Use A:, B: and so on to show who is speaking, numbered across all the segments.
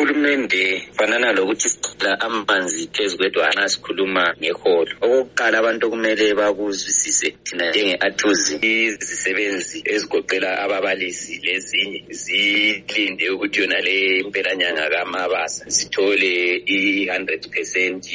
A: uhulumende fanana lokuthi sicela amanzi phezu kwedwana sikhuluma ngeholo. Okokuqala abantu okumele bakuzwisise thina njenge-ATUZI, izisebenzi ezigoqela ababalisi lezinye zilinde ukuthi yona le impelanyanga kaMabasa sithole i-100%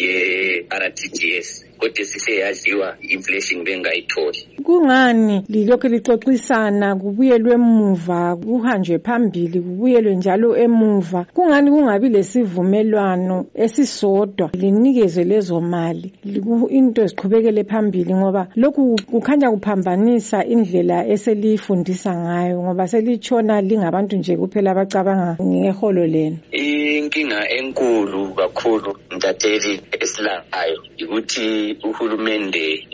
A: ye-RTGS. Kodwa sihle yadliwa inflation bengayitholi.
B: Kungani lilokho lixoxisana kubuyelwe emuva kuhanjwe phambili kubuyelwe njalo emuva? Kungani kungabi lesivumelwano esisodwa linikezwe lezo mali into eziqhubekele phambili, ngoba lokhu kukhanya kuphambanisa indlela eselifundisa ngayo, ngoba selitshona lingabantu nje kuphela abacabanga ngeholo leno.
A: Inkinga enkulu kakhulu mntatheli esilayo ukuthi uhulumende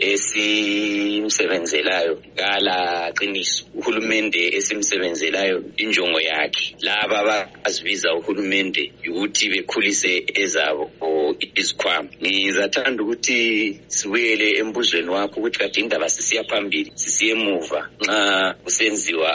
A: esimsebenzelayo kala qiniso. Uhulumende esimsebenzelayo injongo yakhe laba abazibiza uhulumende ukuthi bekhulise ezabo izikhwama. Ngizathanda ukuthi sibuyele embuzweni wakho ukuthi kade indaba sisiya phambili sisiye emuva nxa kusenziwa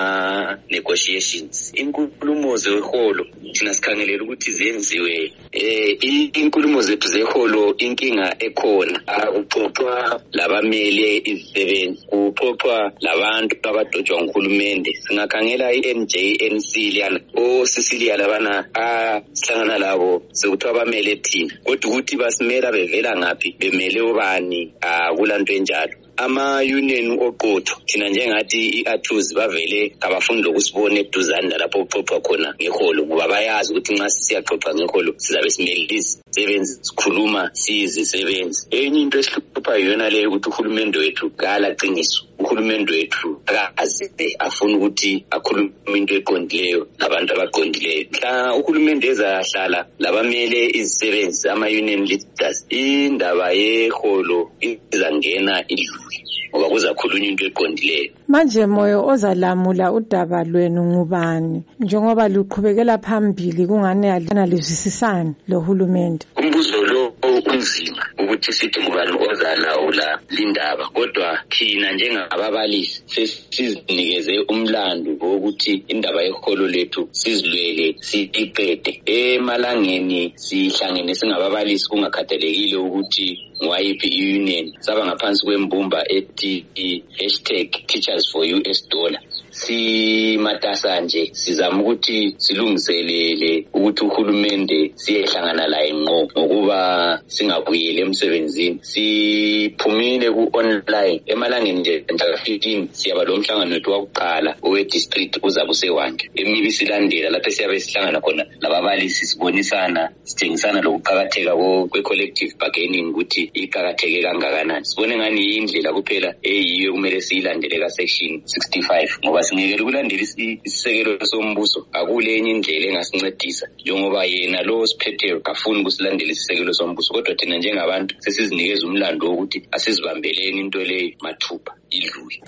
A: ama-negotiations. Inkulumo zeholo thina sikhangelela ukuthi zenziwe inkulumo zethu zeholo. Inkinga ekhona kuxoxwa labamele izisebenzi, kuxoxwa labantu abadotshwa nguhulumende. Singakhangela i-NJNC liyana oSicilia labana sihlangana labo sekuthiwa bamele thina, kodwa ukuthi basimela bevela ngaphi, bemele ubani, kulanto enjalo. Ama-union oqotho thina njengathi i-ATUZI bavele kabafuni lokusibona eduzane lapho kuxoxwa khona ngeholo, ngoba bayazi ukuthi nxa siyaxoxa ngeholo sizabe simele izisebenzi sikhuluma siyizisebenzi. Enye into esihlupha yona leyo ukuthi uhulumende wethu kala qiniso. Uhulumende wethu akaze afuna ukuthi akhulume into eqondileyo nabantu abaqondileyo. Mhla uhulumende ezahlala labamele izisebenzi ama-union leaders, indaba yeholo izangena idlule ngoba kuzakhulunywa into eqondileyo.
B: Manje moyo ozalamula udaba lwenu ngubani njengoba luqhubekela phambili kungane alana lizwisisana lohulumende?
A: Umbuzo lo unzima ukuthi sithi ngubani ozalawula lindaba, kodwa thina njengababalisi sesizinikeze umlando wokuthi indaba yeholo lethu sizilwele siyiqede. Emalangeni sihlangene singababalisi kungakhathalekile ukuthi ngwayiphi i-union, saba ngaphansi kwembumba ethi #TeachersForUS$. Simatasa nje sizama ukuthi silungiselele ukuthi uhulumende siyehlangana laye ngqo ngokuba singabuyele emsebenzini. Siphumile ku-online emalangeni nje mhla 15 siyaba lo mhlangano wethu wakuqala owe-district uzabe usewanje. Emibi silandela lapho siyabe sihlangana khona lababalisi sibonisana sithengisana lokuqakatheka kwe-collective bargaining ukuthi iqakatheke kangakanani. Sibone ngani indlela kuphela eyiyo kumele siyilandele ka-section 65 ngoba singekele ukulandela isisekelo sombuso akule enye indlela engasincedisa njengoba yena lo siphetheyo afuni ukusilandela isisekelo sombuso. Kodwa thina njengabantu sesizinikeza umlando wokuthi asizibambeleni into leyo mathupha idlule.